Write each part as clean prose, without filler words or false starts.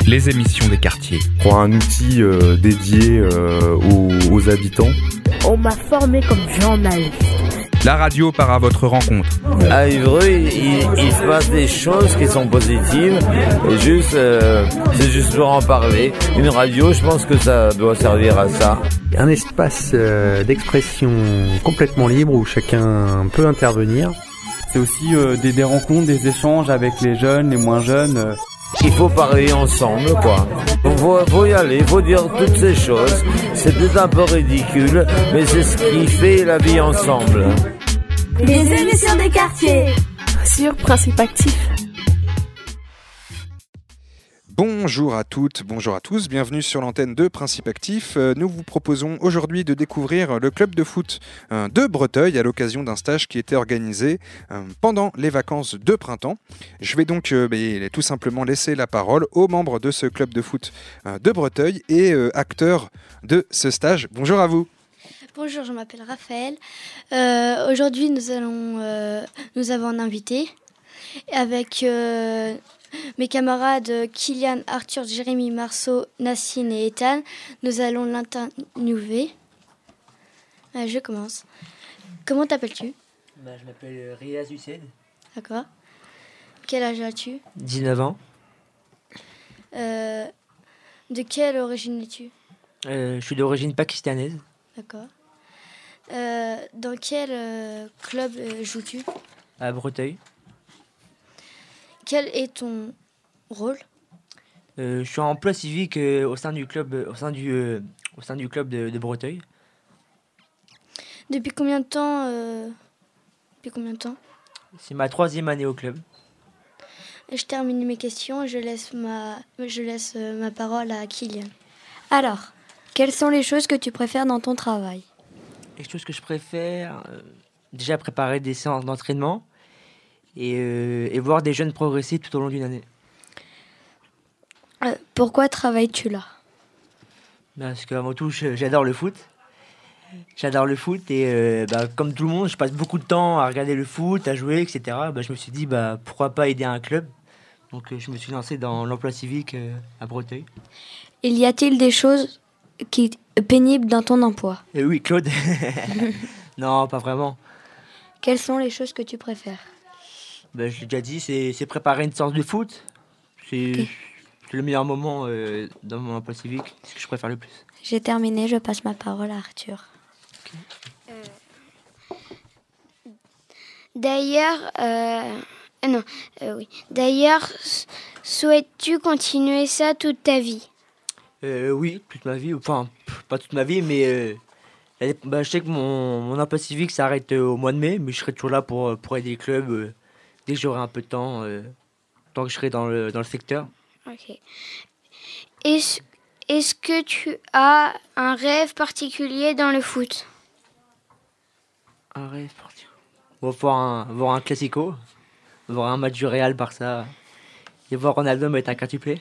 les émissions des quartiers. Pour un outil dédié aux habitants. On m'a formé comme journaliste. La radio part à votre rencontre. À Évreux, il se passe des choses qui sont positives et c'est juste pour en parler. Une radio, je pense que ça doit servir à ça. Un espace d'expression complètement libre où chacun peut intervenir. C'est aussi des rencontres, des échanges avec les jeunes, les moins jeunes. Il faut parler ensemble, quoi. Faut y aller, faut dire toutes ces choses. C'est peut-être un peu ridicule, mais c'est ce qui fait la vie ensemble. Les émissions des quartiers sur Principe Actif. Bonjour à toutes, bonjour à tous, bienvenue sur l'antenne de Principe Actif. Nous vous proposons aujourd'hui de découvrir le club de foot de Breteuil à l'occasion d'un stage qui était organisé pendant les vacances de printemps. Je vais donc tout simplement laisser la parole aux membres de ce club de foot de Breteuil et acteurs de ce stage. Bonjour à vous. Bonjour, je m'appelle Raphaël. Aujourd'hui, nous avons un invité avec mes camarades Kylian, Arthur, Jérémy, Marceau, Nassine et Ethan. Nous allons l'interviewer. Je commence. Comment t'appelles-tu ? Je m'appelle Riaz Hussein. D'accord. Quel âge as-tu ? 19 ans. De quelle origine es-tu ? Je suis d'origine pakistanaise. D'accord. Dans quel club joues-tu ? À Breteuil. Quel est ton rôle ? Je suis en emploi civique au sein du club de Breteuil. Depuis combien de temps C'est ma 3e année au club. Je termine mes questions et je laisse ma parole à Kylian. Alors, quelles sont les choses que tu préfères dans ton travail ? Les choses que je préfère, déjà préparer des séances d'entraînement et voir des jeunes progresser tout au long d'une année. Pourquoi travailles-tu là ? Parce qu'avant tout, j'adore le foot. J'adore le foot et comme tout le monde, je passe beaucoup de temps à regarder le foot, à jouer, etc. Je me suis dit, pourquoi pas aider un club ? Donc je me suis lancé dans l'emploi civique à Breteuil. Y a-t-il des choses pénibles dans ton emploi ? Oui, Claude. Non, pas vraiment. Quelles sont les choses que tu préfères ? Je l'ai déjà dit, c'est préparer une séance de foot. C'est le meilleur moment dans mon emploi civique. C'est ce que je préfère le plus. J'ai terminé, je passe ma parole à Arthur. D'ailleurs, souhaites-tu continuer ça toute ta vie ? Oui, toute ma vie. Enfin, pas toute ma vie, mais je sais que mon emploi civique s'arrête au mois de mai, mais je serai toujours là pour aider le club dès que j'aurai un peu de temps, tant que je serai dans le secteur. Ok. Est-ce que tu as un rêve particulier dans le foot ? Un rêve particulier ? On va voir un classico, voir un match du Real Barça et voir Ronaldo mettre un quintuplé.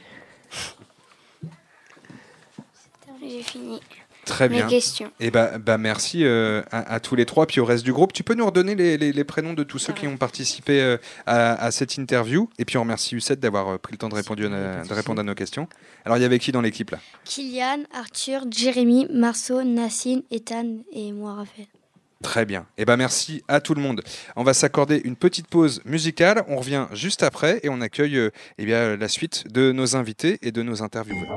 J'ai fini. Très bien. Mes questions. Et merci à tous les trois, puis au reste du groupe. Tu peux nous redonner les prénoms de tous ceux qui ont participé à cette interview. Et puis on remercie Youssef d'avoir pris le temps de répondre à nos questions. Alors il y avait qui dans l'équipe là ? Kylian, Arthur, Jérémy, Marceau, Nassine, Ethan et moi, Raphaël. Très bien. Et merci à tout le monde. On va s'accorder une petite pause musicale. On revient juste après et on accueille la suite de nos invités et de nos intervieweurs.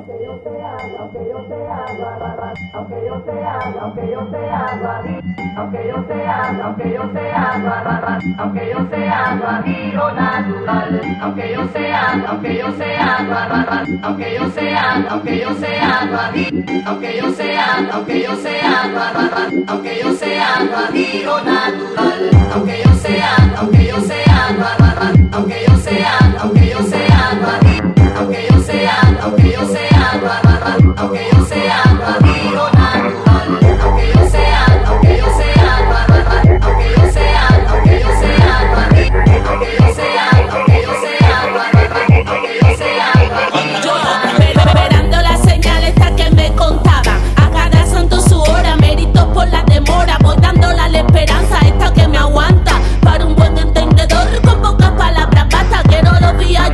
Esperanza, esta que me aguanta. Para un buen entendedor, con pocas palabras basta. Quiero los días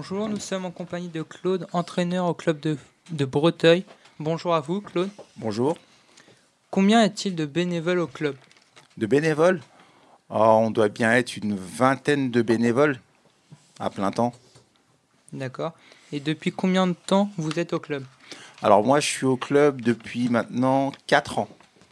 Bonjour, nous sommes en compagnie de Claude, entraîneur au club de Breteuil. Bonjour à vous, Claude. Bonjour. Combien est-il de bénévoles au club? De bénévoles? On doit bien être une 20aine de bénévoles à plein temps. D'accord. Et depuis combien de temps vous êtes au club? Alors moi, je suis au club depuis maintenant 4 ans.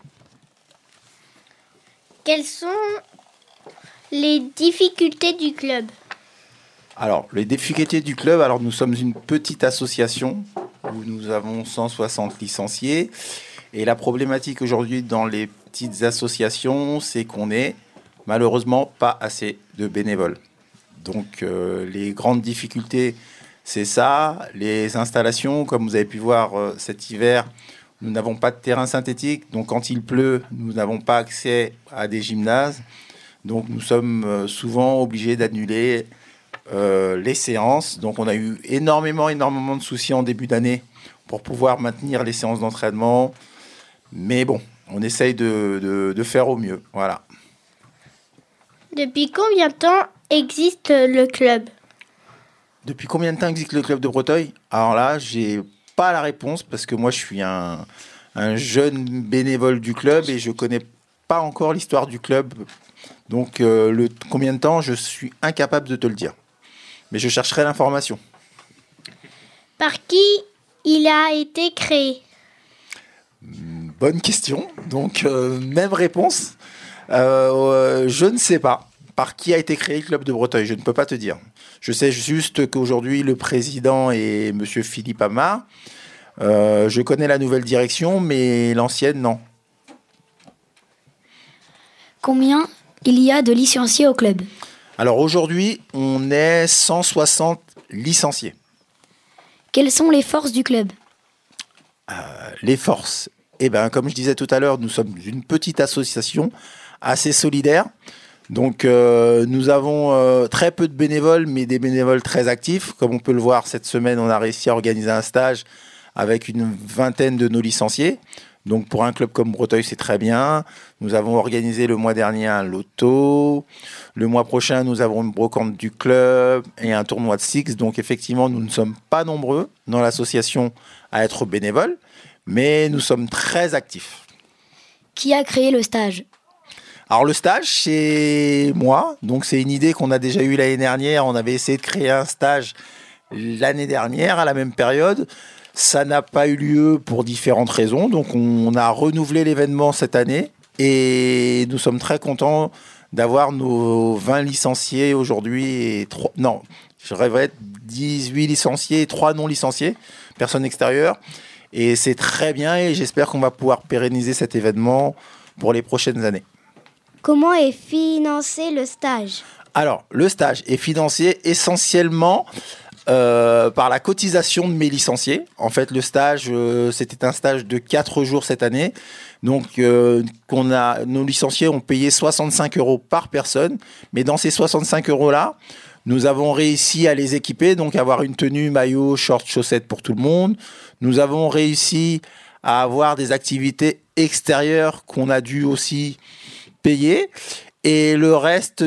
Quelles sont les difficultés du club? Alors, les difficultés du club, alors nous sommes une petite association où nous avons 160 licenciés. Et la problématique aujourd'hui dans les petites associations, c'est qu'on n'est malheureusement pas assez de bénévoles. Donc, les grandes difficultés, c'est ça. Les installations, comme vous avez pu voir cet hiver, nous n'avons pas de terrain synthétique. Donc, quand il pleut, nous n'avons pas accès à des gymnases. Donc, nous sommes souvent obligés d'annuler les séances. Donc, on a eu énormément de soucis en début d'année pour pouvoir maintenir les séances d'entraînement. Mais bon, on essaye de faire au mieux. Voilà. Depuis combien de temps existe le club? Depuis combien de temps existe le club de Breteuil? Alors là, j'ai pas la réponse parce que moi, je suis un jeune bénévole du club et je connais pas encore l'histoire du club. Donc, combien de temps, je suis incapable de te le dire. Mais je chercherai l'information. Par qui il a été créé? Bonne question. Donc, même réponse. Je ne sais pas par qui a été créé le club de Breteuil. Je ne peux pas te dire. Je sais juste qu'aujourd'hui, le président est M. Philippe Amar. Je connais la nouvelle direction, mais l'ancienne, non. Combien il y a de licenciés au club? Alors aujourd'hui, on est 160 licenciés. Quelles sont les forces du club? Les forces, comme je disais tout à l'heure, nous sommes une petite association assez solidaire. Donc nous avons très peu de bénévoles, mais des bénévoles très actifs. Comme on peut le voir, cette semaine, on a réussi à organiser un stage avec une 20aine de nos licenciés. Donc pour un club comme Breteuil, c'est très bien. Nous avons organisé le mois dernier un loto. Le mois prochain, nous avons une brocante du club et un tournoi de Six. Donc effectivement, nous ne sommes pas nombreux dans l'association à être bénévoles, mais nous sommes très actifs. Qui a créé le stage? Alors le stage, c'est moi. Donc c'est une idée qu'on a déjà eue l'année dernière. On avait essayé de créer un stage l'année dernière à la même période. Ça n'a pas eu lieu pour différentes raisons. Donc, on a renouvelé l'événement cette année et nous sommes très contents d'avoir nos 20 licenciés aujourd'hui et 18 licenciés et 3 non licenciés, personnes extérieures. Et c'est très bien et j'espère qu'on va pouvoir pérenniser cet événement pour les prochaines années. Comment est financé le stage? Alors, le stage est financé essentiellement par la cotisation de mes licenciés. En fait, le stage, c'était un stage de 4 jours cette année. Donc, nos licenciés ont payé 65 € par personne. Mais dans ces 65 €-là, nous avons réussi à les équiper, donc avoir une tenue, maillot, short, chaussettes pour tout le monde. Nous avons réussi à avoir des activités extérieures qu'on a dû aussi payer. Et le reste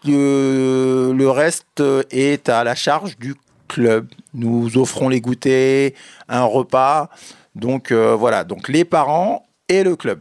est à la charge du club. Nous offrons les goûters, un repas. Donc voilà, donc les parents et le club.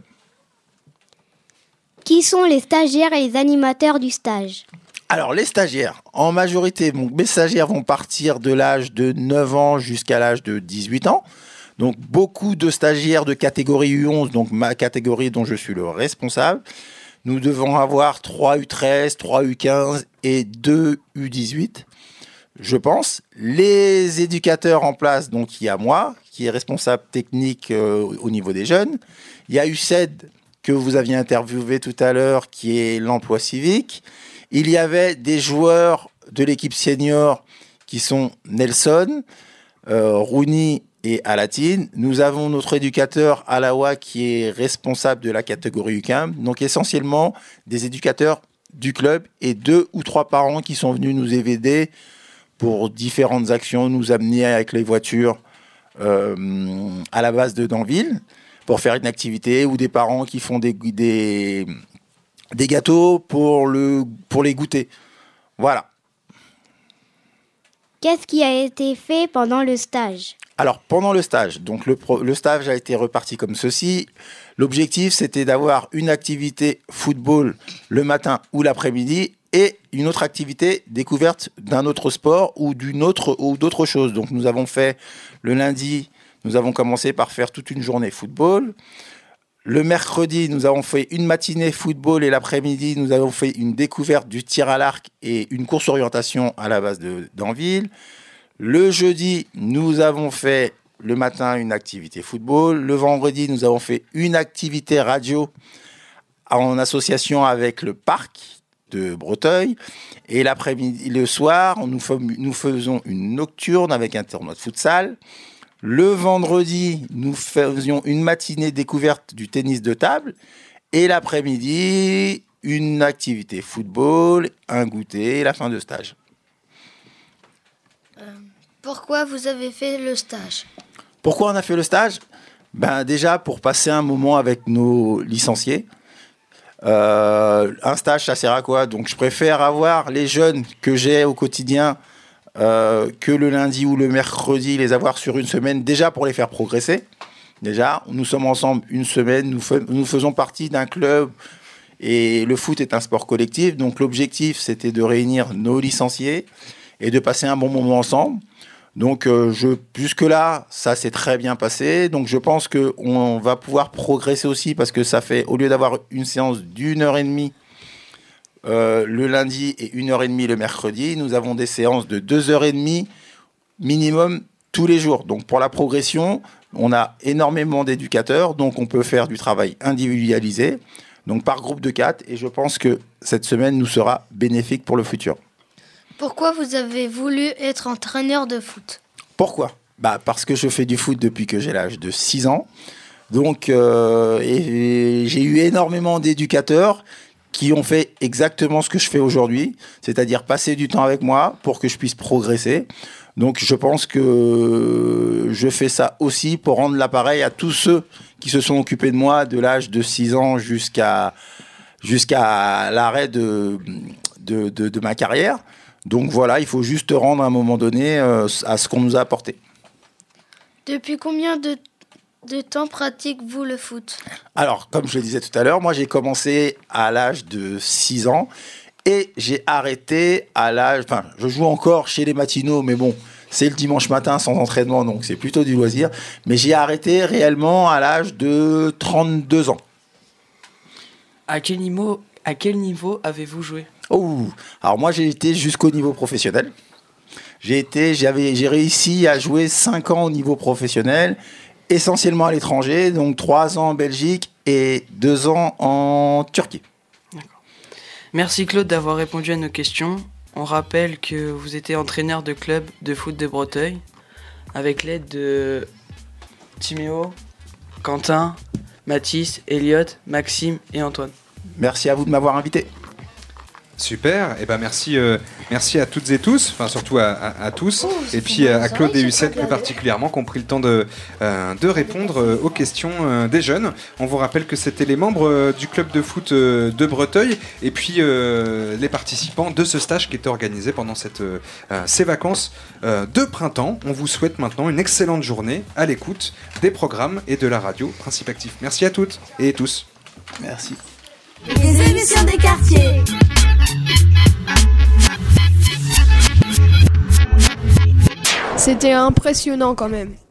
Qui sont les stagiaires et les animateurs du stage? Alors les stagiaires, en majorité, mes stagiaires vont partir de l'âge de 9 ans jusqu'à l'âge de 18 ans. Donc beaucoup de stagiaires de catégorie U11, donc ma catégorie dont je suis le responsable. Nous devons avoir 3 U13, 3 U15 et 2 U18, je pense. Les éducateurs en place, donc il y a moi, qui est responsable technique au niveau des jeunes. Il y a UCED, que vous aviez interviewé tout à l'heure, qui est l'emploi civique. Il y avait des joueurs de l'équipe senior qui sont Nelson, Rooney et Alatine. Nous avons notre éducateur Alawa qui est responsable de la catégorie U15. Donc essentiellement des éducateurs du club et 2 ou 3 parents qui sont venus nous aider pour différentes actions, nous amener avec les voitures à la base de Danville pour faire une activité, ou des parents qui font des gâteaux pour les goûter. Voilà. Qu'est-ce qui a été fait pendant le stage? Alors, pendant le stage, donc le stage a été reparti comme ceci. L'objectif, c'était d'avoir une activité football le matin ou l'après-midi et une autre activité découverte d'un autre sport ou d'autres choses. Donc, nous avons fait le lundi, nous avons commencé par faire toute une journée football. Le mercredi, nous avons fait une matinée football et l'après-midi, nous avons fait une découverte du tir à l'arc et une course orientation à la base d'Anville. Le jeudi, nous avons fait le matin une activité football. Le vendredi, nous avons fait une activité radio en association avec le parc de Breteuil. Et l'après-midi, le soir, nous faisons une nocturne avec un tournoi de futsal. Le vendredi, nous faisions une matinée découverte du tennis de table. Et l'après-midi, une activité football, un goûter et la fin de stage. Pourquoi vous avez fait le stage? Pourquoi on a fait le stage? Déjà, pour passer un moment avec nos licenciés. Un stage, ça sert à quoi? Donc, je préfère avoir les jeunes que j'ai au quotidien que le lundi ou le mercredi, les avoir sur une semaine, déjà pour les faire progresser. Déjà, nous sommes ensemble une semaine, nous faisons partie d'un club et le foot est un sport collectif. Donc, l'objectif, c'était de réunir nos licenciés et de passer un bon moment ensemble. Donc, jusque-là, ça s'est très bien passé. Donc, je pense qu'on va pouvoir progresser aussi parce que ça fait, au lieu d'avoir une séance d'1h30 le lundi et 1h30 le mercredi, nous avons des séances de 2h30 minimum tous les jours. Donc, pour la progression, on a énormément d'éducateurs. Donc, on peut faire du travail individualisé, donc par groupe de 4. Et je pense que cette semaine nous sera bénéfique pour le futur. Pourquoi vous avez voulu être entraîneur de foot? Pourquoi? Parce que je fais du foot depuis que j'ai l'âge de 6 ans. Donc, et j'ai eu énormément d'éducateurs qui ont fait exactement ce que je fais aujourd'hui, c'est-à-dire passer du temps avec moi pour que je puisse progresser. Donc, je pense que je fais ça aussi pour rendre l'appareil à tous ceux qui se sont occupés de moi de l'âge de 6 ans jusqu'à l'arrêt de ma carrière. Donc voilà, il faut juste rendre à un moment donné à ce qu'on nous a apporté. Depuis combien de temps pratiquez-vous le foot? Alors, comme je le disais tout à l'heure, moi j'ai commencé à l'âge de 6 ans et j'ai arrêté à l'âge... Enfin, je joue encore chez les matinaux, mais bon, c'est le dimanche matin sans entraînement, donc c'est plutôt du loisir. Mais j'ai arrêté réellement à l'âge de 32 ans. À quel niveau avez-vous joué? Alors moi j'ai été jusqu'au niveau professionnel. J'ai réussi à jouer 5 ans au niveau professionnel, essentiellement à l'étranger, donc 3 ans en Belgique et 2 ans en Turquie. D'accord. Merci Claude d'avoir répondu à nos questions. On rappelle que vous étiez entraîneur de club de foot de Breteuil avec l'aide de Timéo, Quentin, Mathis, Elliot, Maxime et Antoine. Merci à vous de m'avoir invité. Super, et merci à toutes et tous, enfin surtout à tous, et puis à Claude et Hussette plus particulièrement qui ont pris le temps de répondre aux questions des jeunes. On vous rappelle que c'était les membres du club de foot de Breteuil et puis les participants de ce stage qui était organisé pendant ces vacances de printemps. On vous souhaite maintenant une excellente journée à l'écoute des programmes et de la radio Principe Actif. Merci à toutes et tous. Merci. Les émissions des quartiers. C'était impressionnant quand même.